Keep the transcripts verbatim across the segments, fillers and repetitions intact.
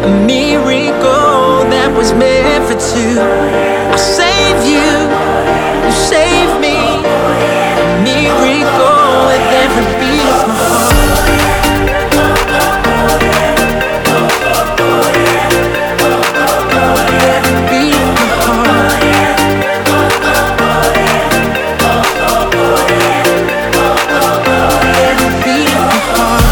a miracle that was meant for two. I save you, you save me, a miracle with every beat of my heart. Every beat of my heart. Every beat of my heart.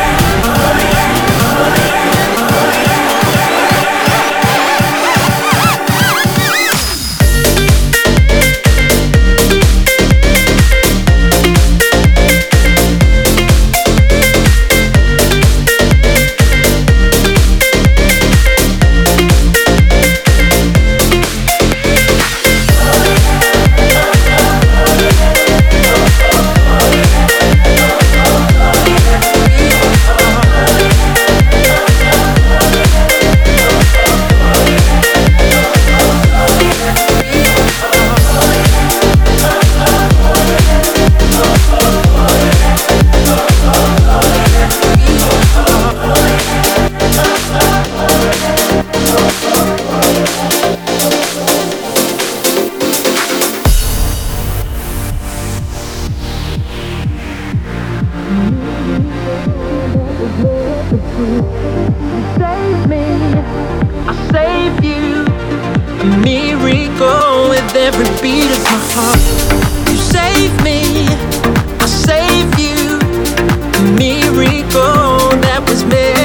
Save me, I save you, a miracle with every beat of my heart. You save me, I save you, a miracle that was made.